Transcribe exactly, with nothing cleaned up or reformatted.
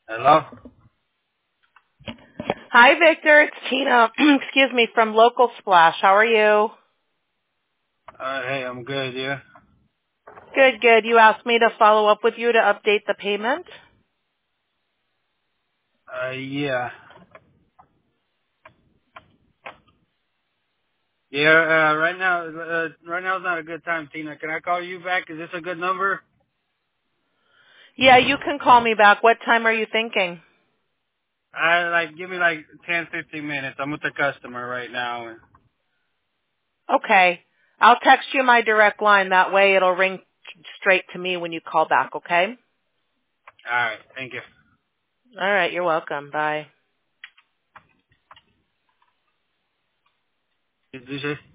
Hello? Hi, Victor. It's Tina. Excuse me, from Local Splash. How are you? Uh, hey, I'm good, yeah? Good, good. You asked me to follow up with you to update the payment? Uh, yeah. Yeah, uh, right now, uh, right now is not a good time, Tina. Can I call you back? Is this a good number? Yeah, you can call me back. What time are you thinking? I, like, give me like ten, fifteen minutes. I'm with the customer right now. Okay. I'll text you my direct line. That way it'll ring straight to me when you call back, okay? Alright, thank you. All right. You're welcome. Bye. Did you say?